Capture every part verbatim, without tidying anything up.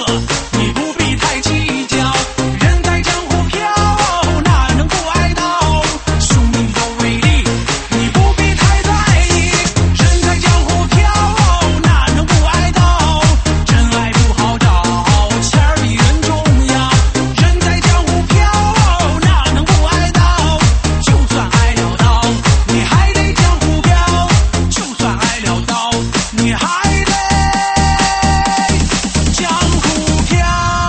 你不必太计较。人在江湖飘，哪能不爱到？兄弟有威力，你不必太在意。人在江湖飘，哪能不爱到？真爱不好找，钱儿比人重要。人在江湖飘，哪能不爱到？就算爱了到，你还得江湖飘。就算爱了到，你还得江湖飘。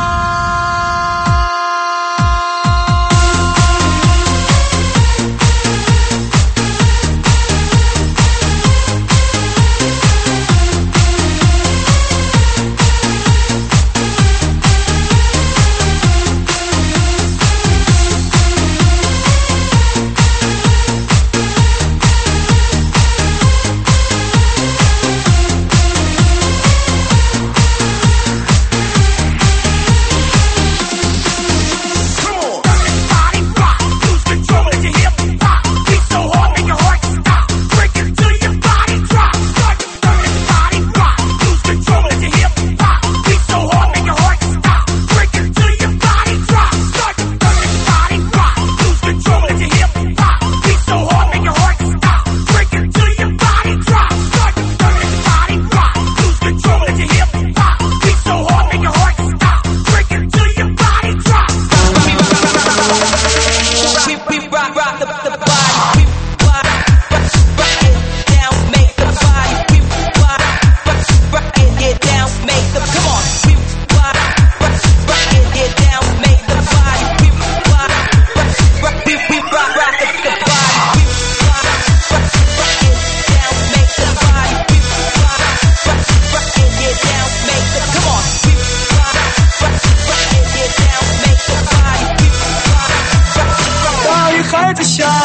还在下，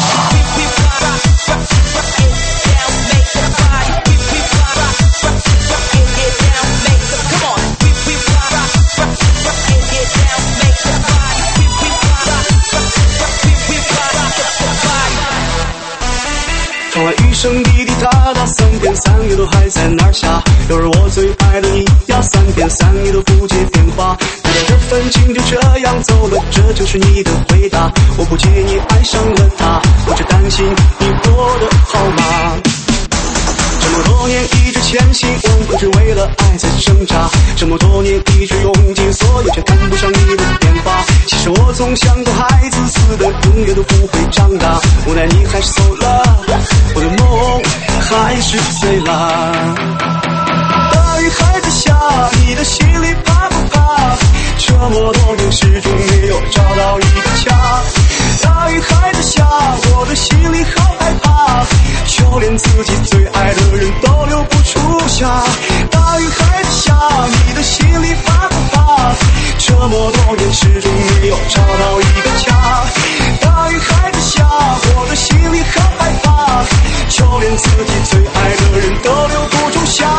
窗外雨声滴滴答答，三天三夜都还在那儿下。又是我最爱的你呀，三天三夜都不接电话。难道这份情就这样走了？这就是你的回答。我不介意爱上了他，我只担心你过得好吗？这么多年一直千辛万苦，只为了爱在挣扎。这么多年一直用尽所有，却赶不上你的变化。其实我总像个孩子似的，永远都不会长大。无奈你还是走了，我的梦还是碎了。大雨还在下，你的心里怕不怕？这么多年始终没有找到一个家。大雨还在下，我的心里好害怕，就连自己最爱的人都留不住下。大雨还在下，你的心里怕不怕？这么多年始终没有找到一个家。大雨还在下，我的心里好害怕，就连自己最爱的人都留不住下。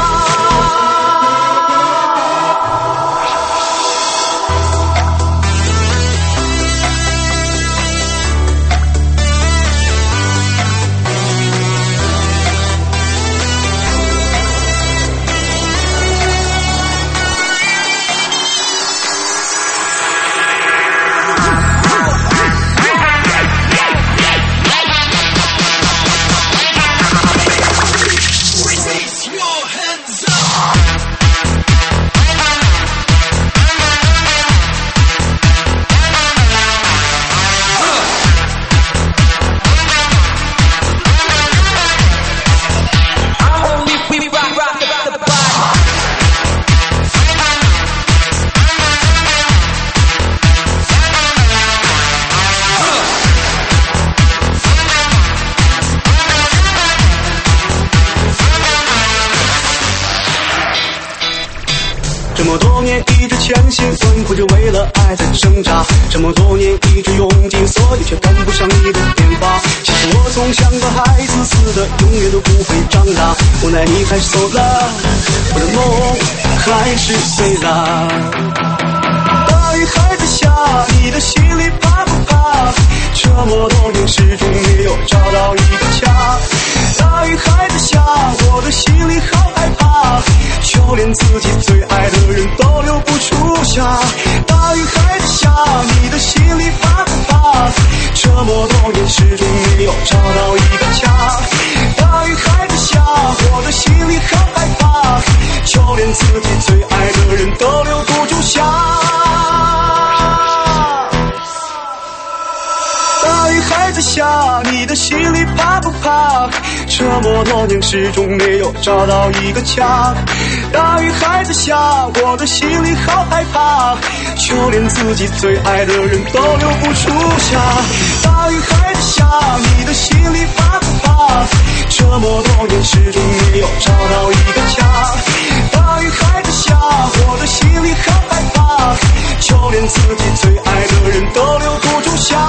这么多年一直千辛万苦，只为了爱在挣扎。这么多年一直用尽所有，却赶不上你的变化。其实我总像个孩子似的，永远都不会长大。无奈你还是走了，我的梦还是碎了。大雨还在下，你的心里怕不怕？这么多年始终没有找到一个家。大雨还在下，我的心里好害怕，就连自己最爱的人都留不住的心里怕不怕？这么多年始终没有找到一个家。大雨还在下，我的心里好害怕，就连自己最爱的人都留不住下。大雨还在下，你的心里怕不怕？这么多年始终没有找到一个家。大雨还在下，我的心里好害怕，就连自己最爱的人都留不住下。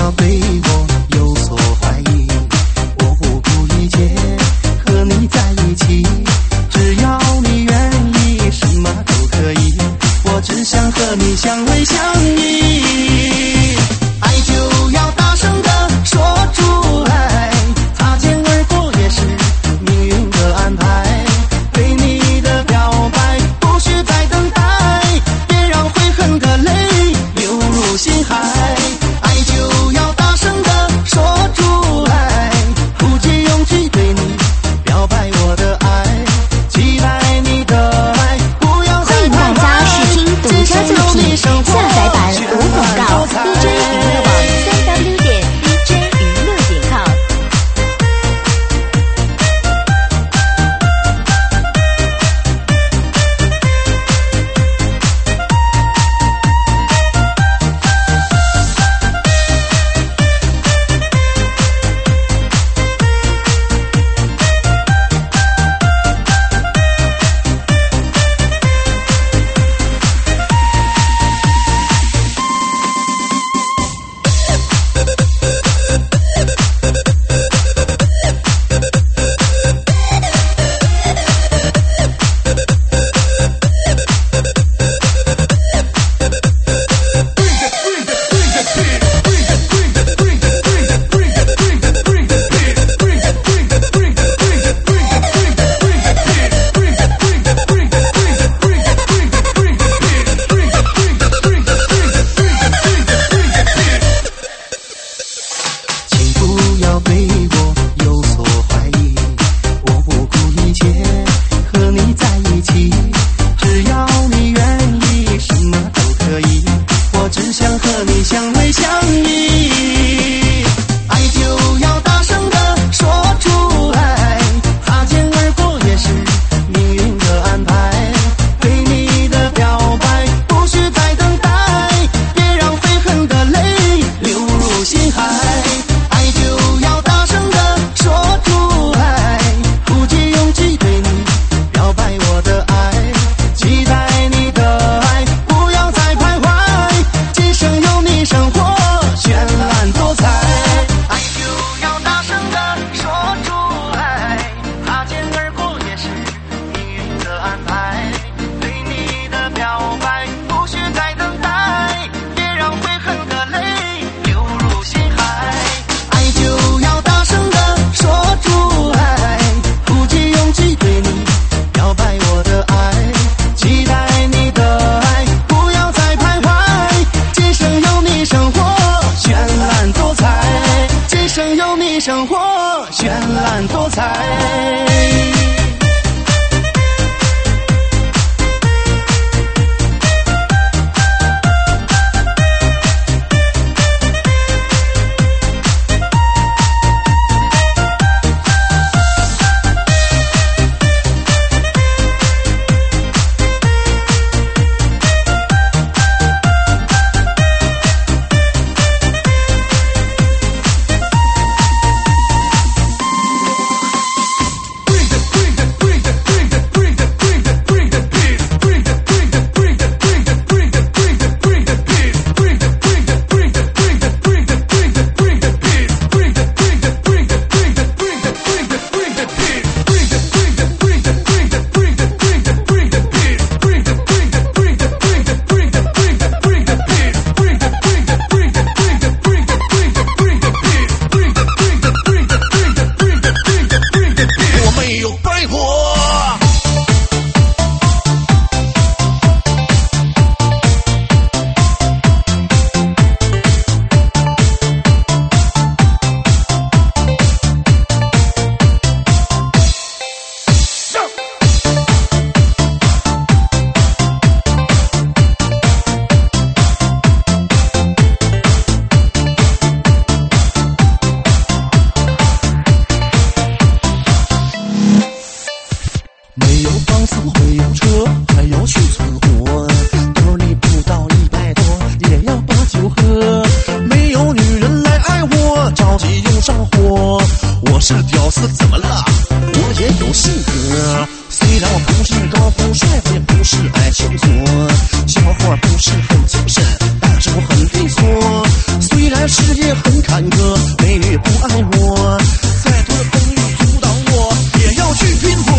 要对我有所怀疑，我不顾一切和你在一起，只要你愿意，什么都可以，我只想和你相偎相依。爱就要大声地说出来，擦肩而过也是命运的安排，对你的表白不需再等待，别让悔恨的泪流入心海。爱就要大声地说出来，鼓起勇气对你表白我的爱，期待你的爱不要再徘徊。欢迎大家试听独家作品下载版无广告 D J 娱乐网三 w 点 d j 娱乐点 com。生活绚烂多彩。是屌丝怎么了？我也有性格，虽然我不是高富帅，我也不是爱求索，小伙不是很精神，但是我很利索。虽然是事业很坎坷，美女不爱我，再多的风雨阻挡我，也要去拼搏。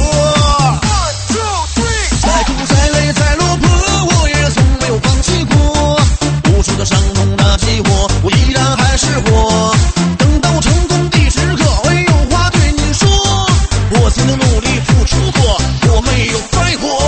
再苦再累再落魄，我也从没有放弃过。无数的伤痛打击我，我依然还是活。等到成功的时刻，我有话对你说，我曾经努力付出过，我没有白活。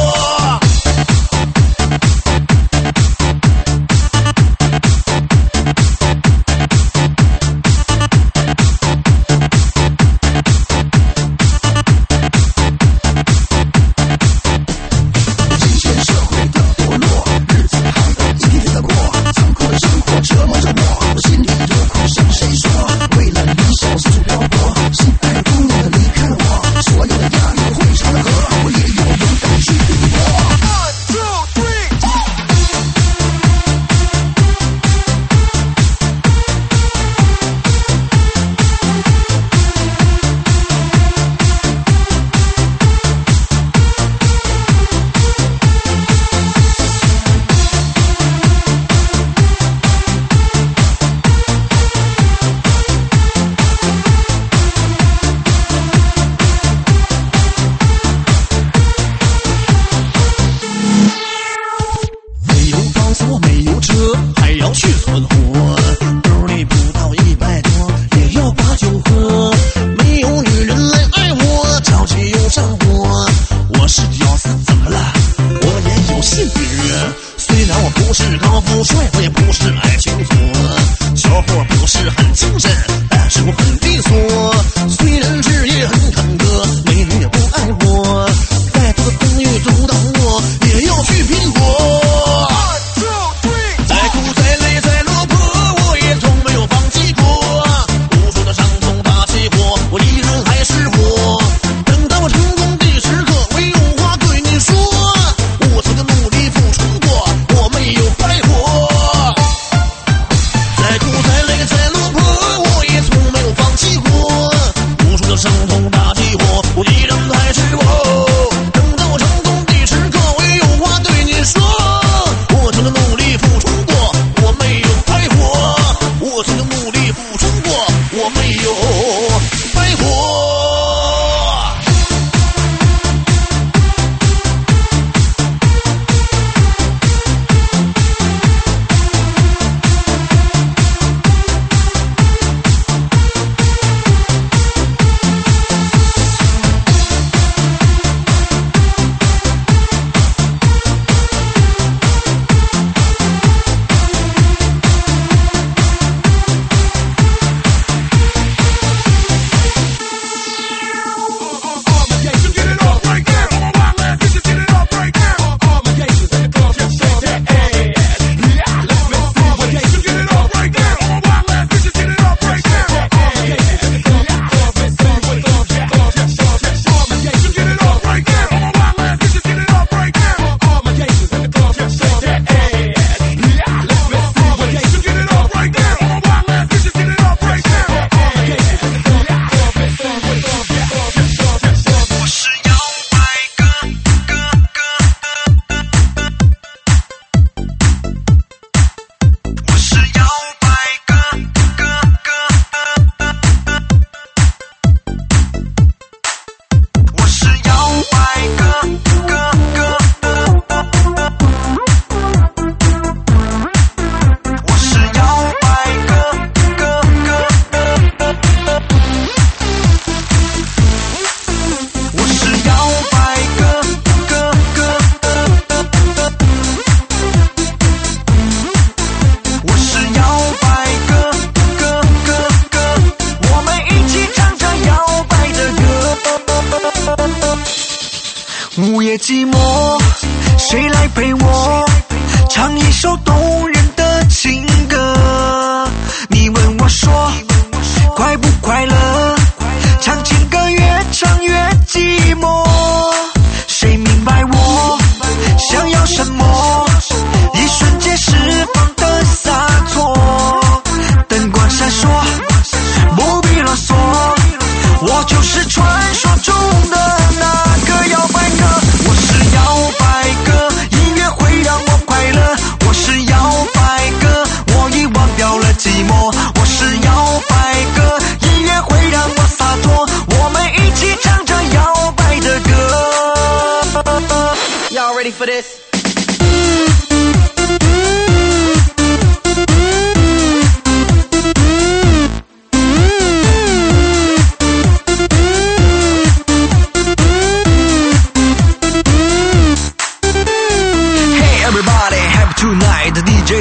午夜寂寞，谁来陪我唱一首动人的情歌？你问我说快不快乐？唱情歌越唱越寂寞，谁明白我想要什么？一瞬间释放的洒脱，灯光闪烁，不必啰嗦，我就是传说中的那个摇摆哥。我是摇摆哥，音乐会让我快乐。我是摇摆哥，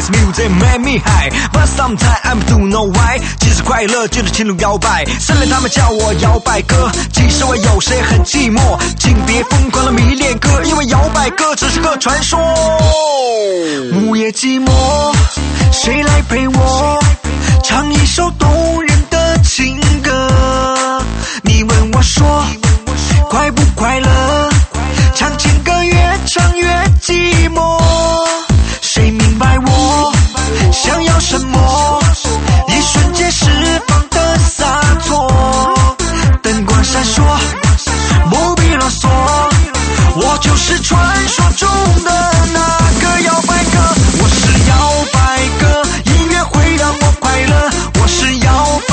This music make me high, but sometimes I don't know why。即使快乐就是情路摇摆，甚至他们叫我摇摆哥。其实我有时很寂寞，请别疯狂的迷恋歌，因为摇摆歌只是个传说。午夜寂寞，谁来陪我唱一首动人的情歌？你问我说，快不快乐？唱情歌越唱越寂寞。谁明白我想要什么？一瞬间释放的洒脱。灯光闪烁，不必啰嗦，我就是传说中的那个摇摆哥。我是摇摆哥，音乐会让我快乐。我是摇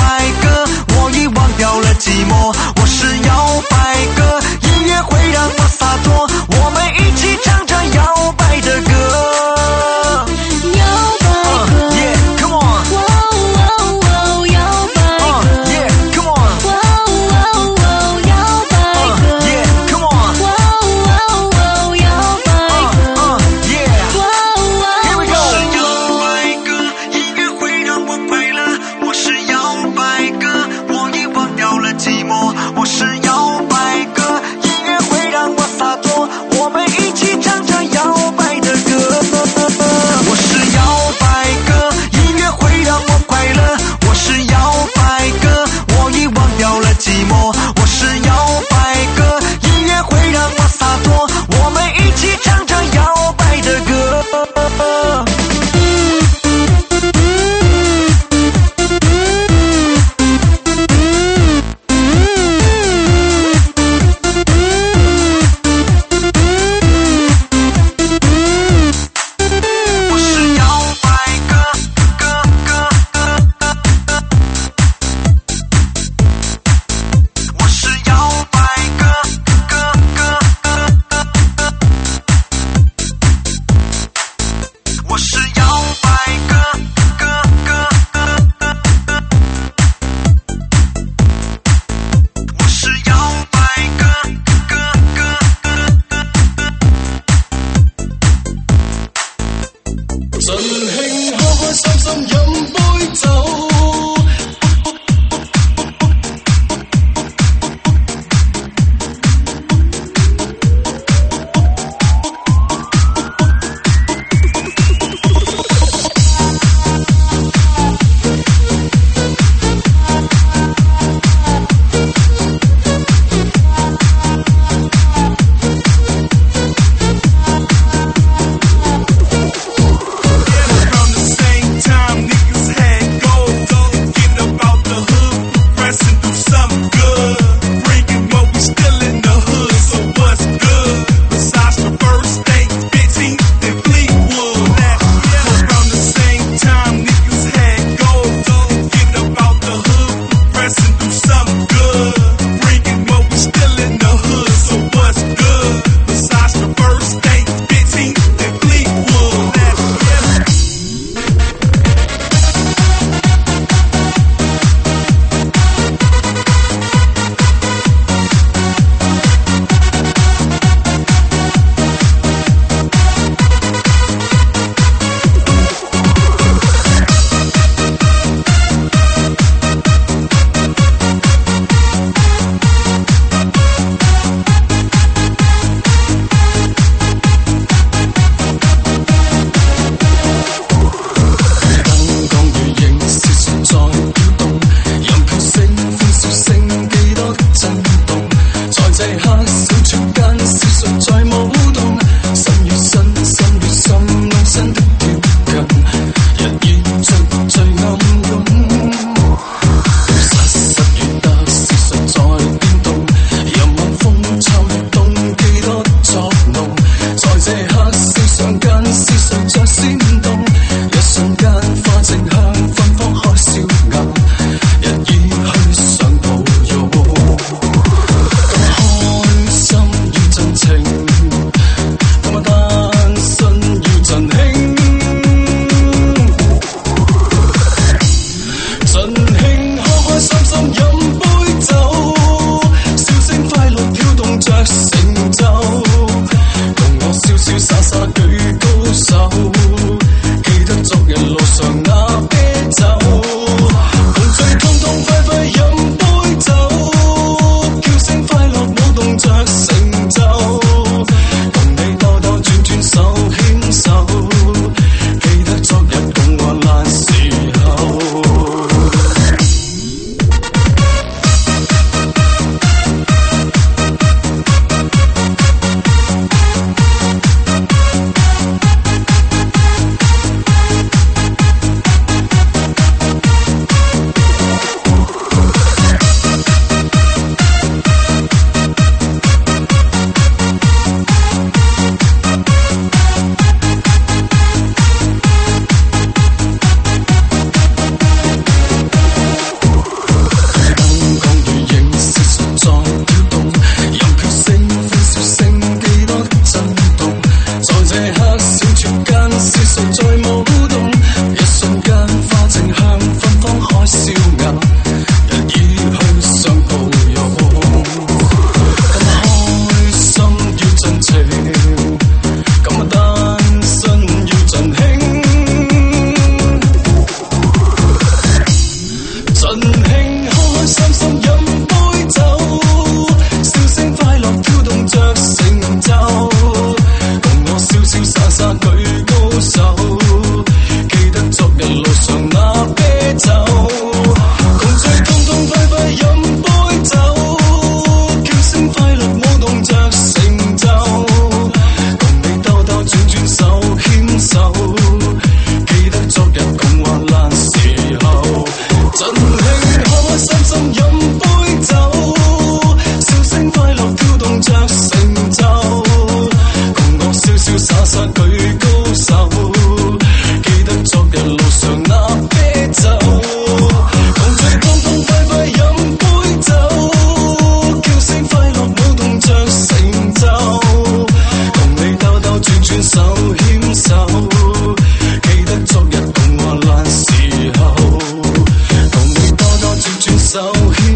開開心心飲杯酒，笑聲快樂跳動着成就，共我瀟瀟灑灑舉高手，記得昨日路上那啤酒，共聚痛痛快快飲杯酒，叫聲快樂舞動着成就，同你兜兜轉轉手牽手，記得昨日共患難時候，同你兜兜轉轉手牽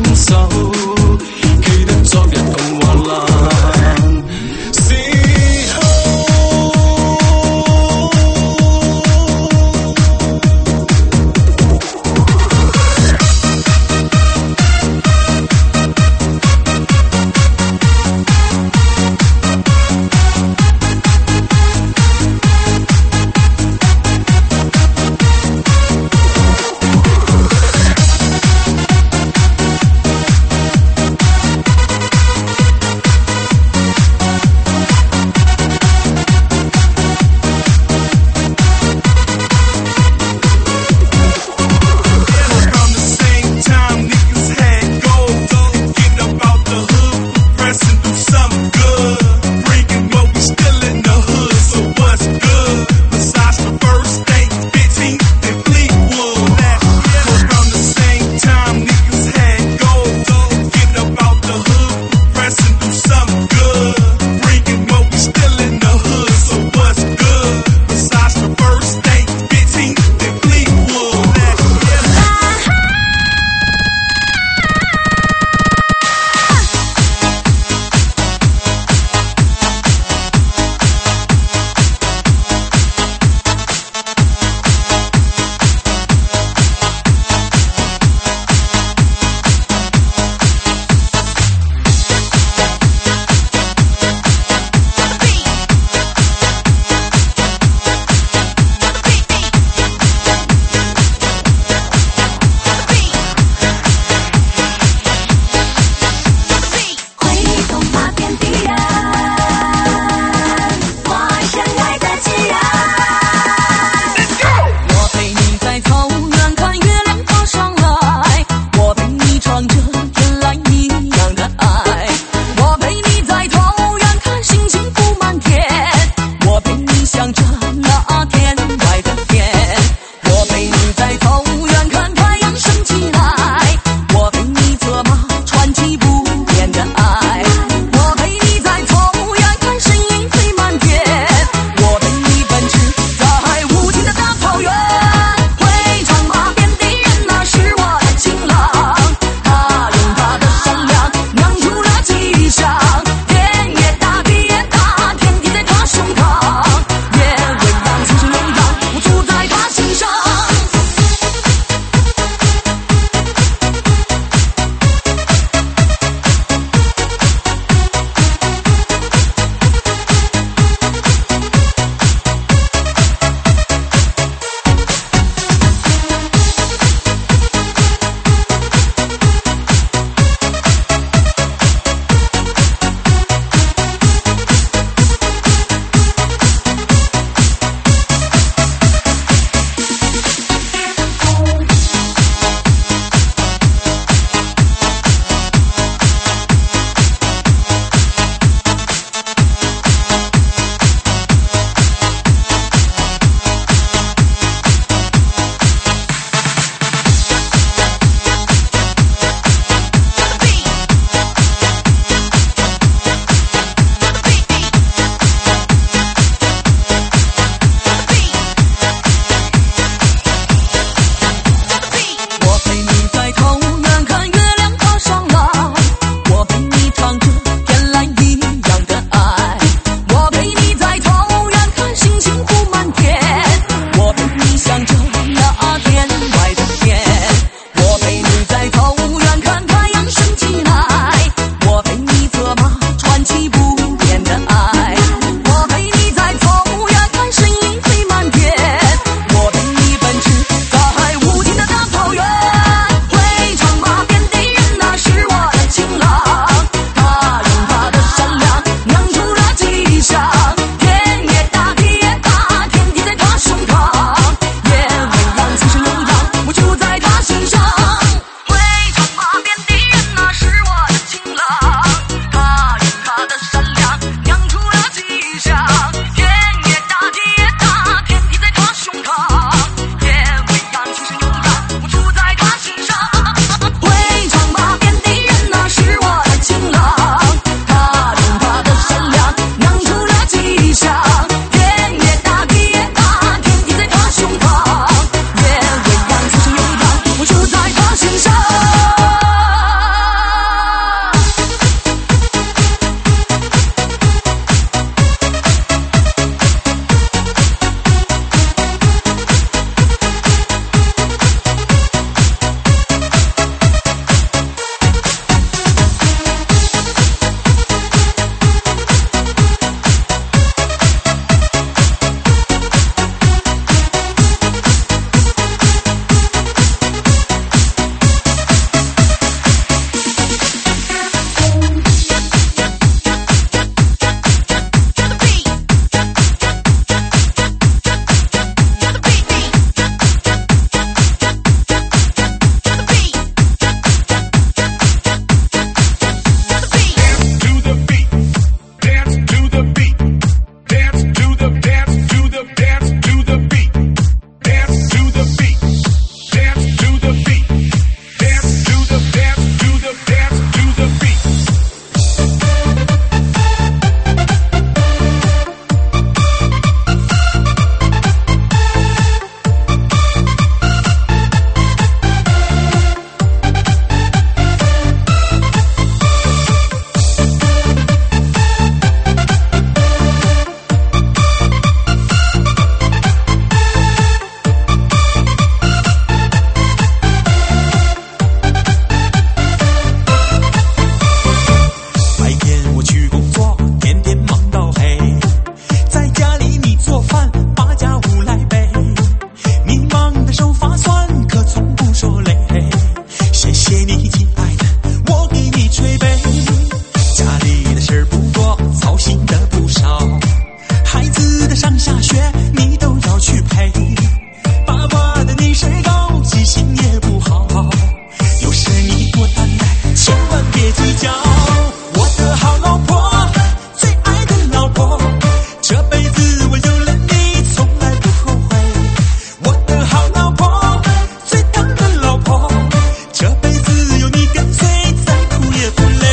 你亲爱的，我给你捶背。家里的事儿不多，操心的不少，孩子的上下学你都要去陪。爸爸的你身高记性也不好，有事你多担待，千万别计较。我的好老婆，最爱的老婆，这辈子我有了你从来不后悔。我的好老婆，最疼的老婆，这辈子有你跟随，再苦也不累。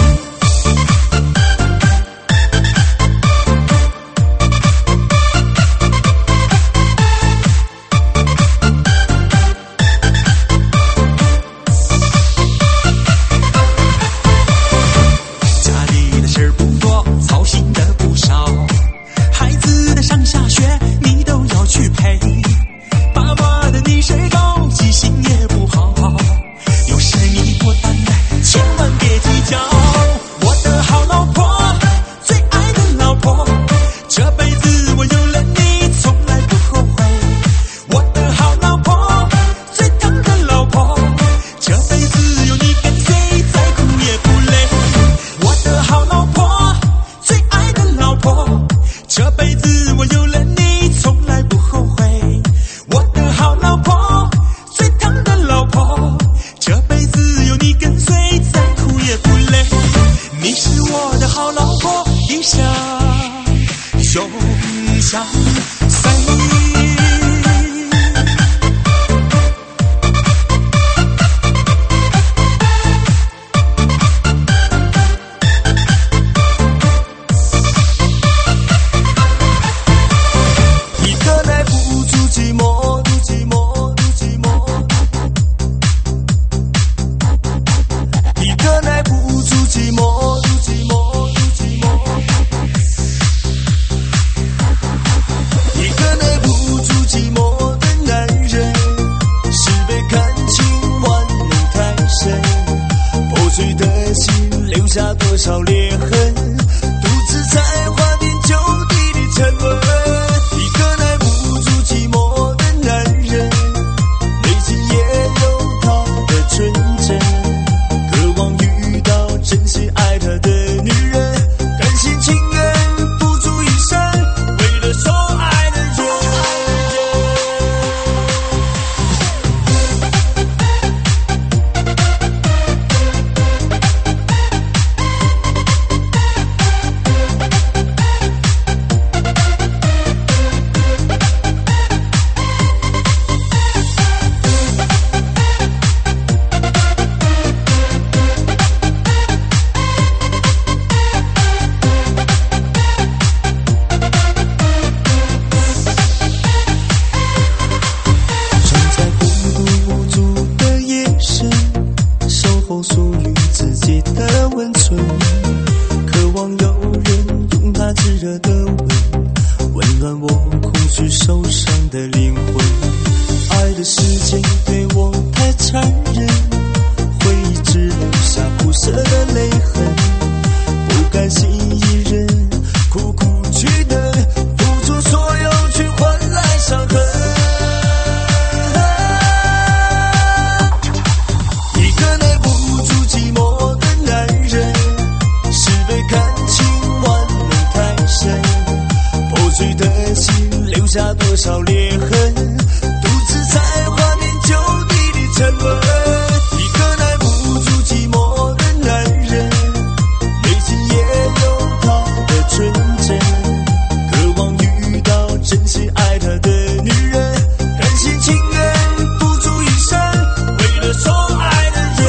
家里的事儿不多，操心的不少，孩子的上下学你都要去陪。爸爸的你身高记性也不好，有事你多担待，千万别计较。我的好老婆，最爱的老婆，这辈子我有了你从来不后悔。我的好老婆，最疼的老婆，这辈子有你跟随，再苦也不累。我的好老婆，最爱的老婆，这辈子我有了你从来不后悔。我的好老婆，最疼的老婆，这辈子有你跟随，再苦也不累。你是我的好老婆，一生永相随。 一个耐不住寂寞，寂寞，寂寞。一个耐不住寂寞，寂寞，寂寞。一个耐不住寂寞的男人，是被感情玩弄太深，破碎的心留下多少裂痕，独自在花天酒地里沉沦。一个耐不住寂寞的男人，内心也有他的纯真，渴望遇到真心爱他的女人，甘心情愿付出一生，为了所爱的人。站在孤独无助的夜深，守候属于自己的温存，渴望有人用他炙热的吻，温暖我空虚受伤的灵魂。爱的世界对我太残忍，回忆只留下苦涩的泪痕，不甘心一人苦苦去等，付出所有去换来伤痕。一个耐不住寂寞的男人，是被感情玩弄太深，破碎的心留下多少裂痕，独自在花天酒地里沉沦。一个耐不住寂寞的男人，内心也有他的纯真，渴望遇到真心爱他的女人，甘心情愿付出一生，为了所爱的人。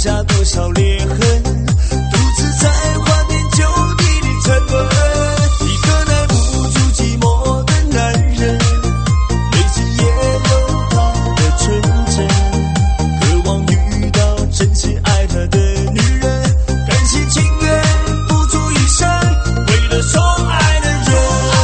下多少裂痕，独自在花天酒地里沉沦。一个耐不住寂寞的男人，内心也有他的纯真，渴望遇到真心爱他的女人，甘心情愿付出一生，为了宠爱的人。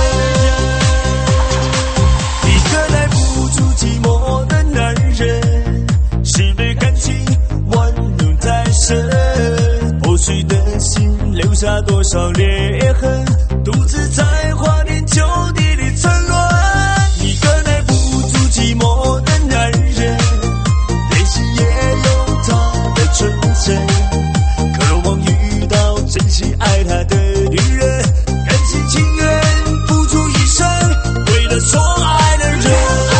一个耐不住寂寞的男人，是被感情玩弄太深，破碎的心留下多少裂痕，独自在花天酒地里沉沦。一个耐不住寂寞的男人，内心也有他的纯真，渴望遇到真心爱他的女人，甘心情愿付出一生，为了宠爱的人。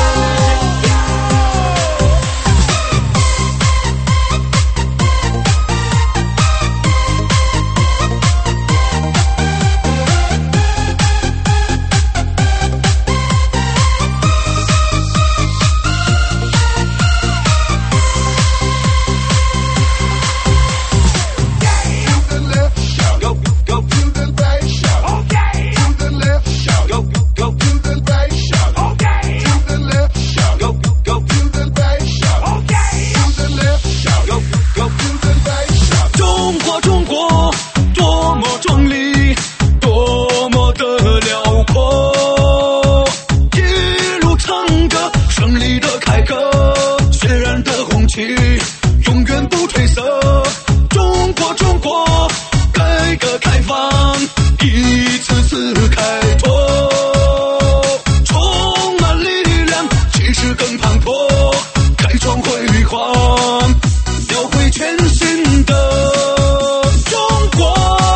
永远不褪色，中国中国，改革开放，一次次开拓，充满力量，气势更磅礴，开创辉煌，描绘全新的中国。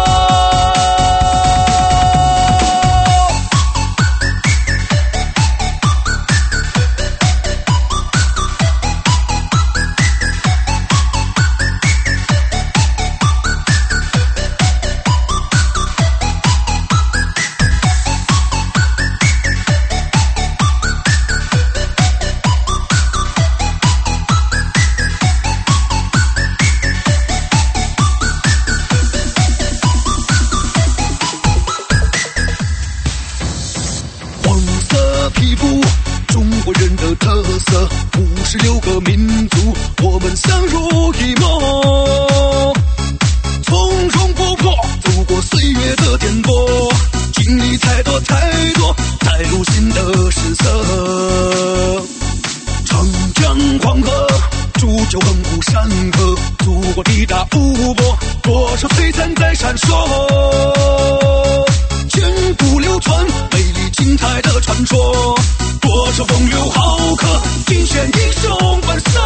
皮肤，中国人的特色，五十六个民族，我们相濡以沫，从容不迫，走过岁月的颠簸，经历太多太多，带入新的诗色。长江黄河，铸就亘古山河，祖国地大物博，多少璀璨在闪烁，千古流传美丽精彩的传说，多少风流豪客尽显英雄本色。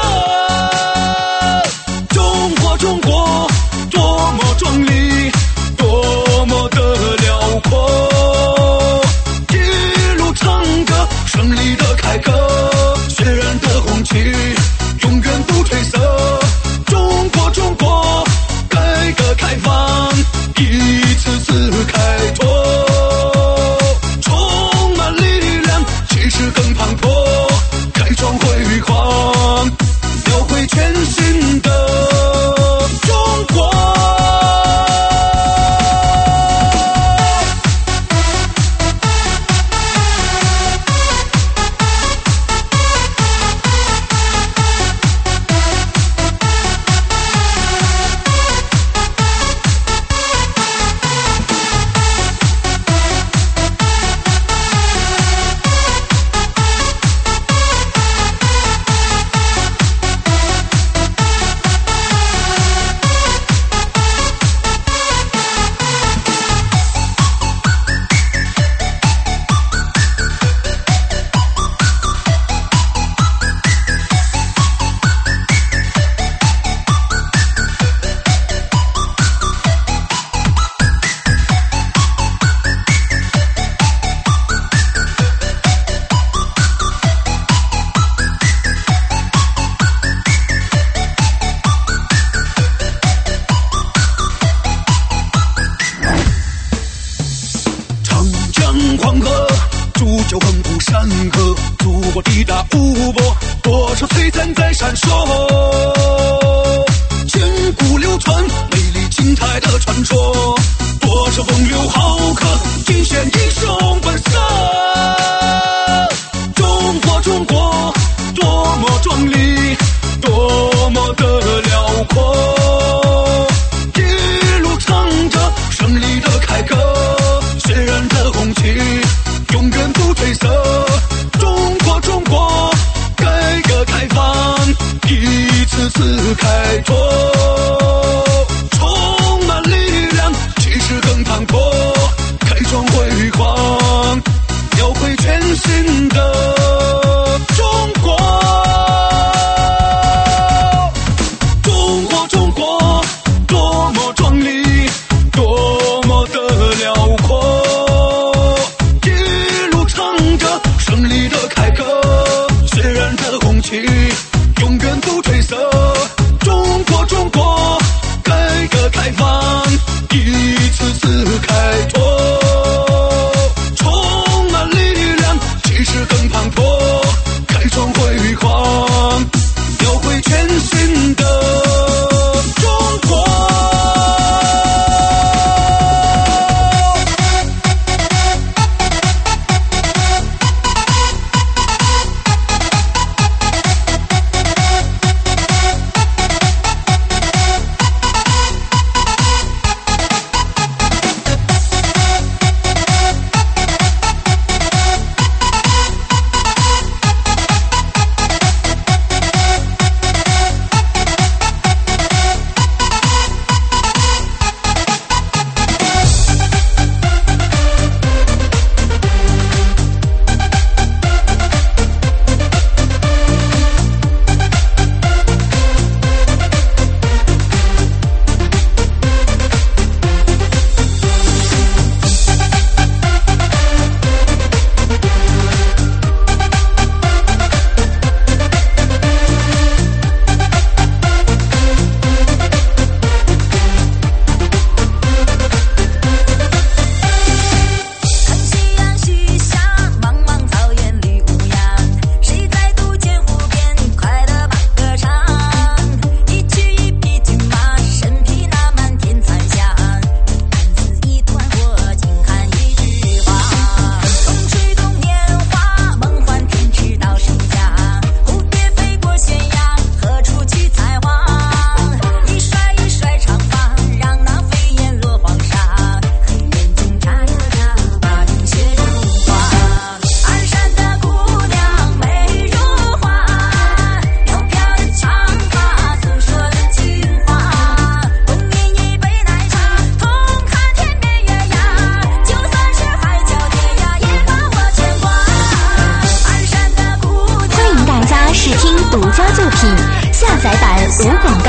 中国中国，多么壮丽，多么的辽阔，一路唱歌胜利的凯歌，血染的红旗永远不褪色。中国中国，改革开放，一次次开拓，充满力量，气势更磅礴，开创辉煌，描绘次开拓，充满力量，气势更磅礴，开创辉煌，描绘全新的中国。中国中国多么壮丽，多么的辽阔，一路唱着胜利的凯歌，血染着红旗，永远不褪色。中国中国改革开放，一次次开拓，充满力量，气势更磅礴，开创辉煌，描绘全新的中国。 下载版无广